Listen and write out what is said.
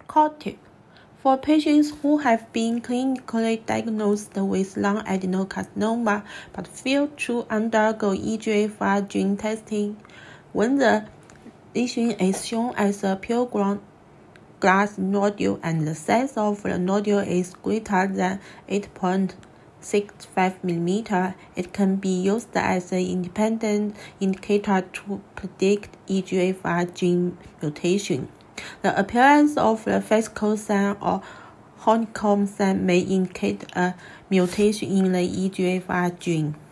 causative. For patients who have been clinically diagnosed with lung adenocarcinoma but fail to undergo EGFR gene testing, when the lesion is shown as a pure glass nodule and the size of the nodule is greater than 8.65 mm, it can be used as an independent indicator to predict EGFR gene mutation. The appearance of the fascicle sign or honeycomb sign may indicate a mutation in the EGFR gene.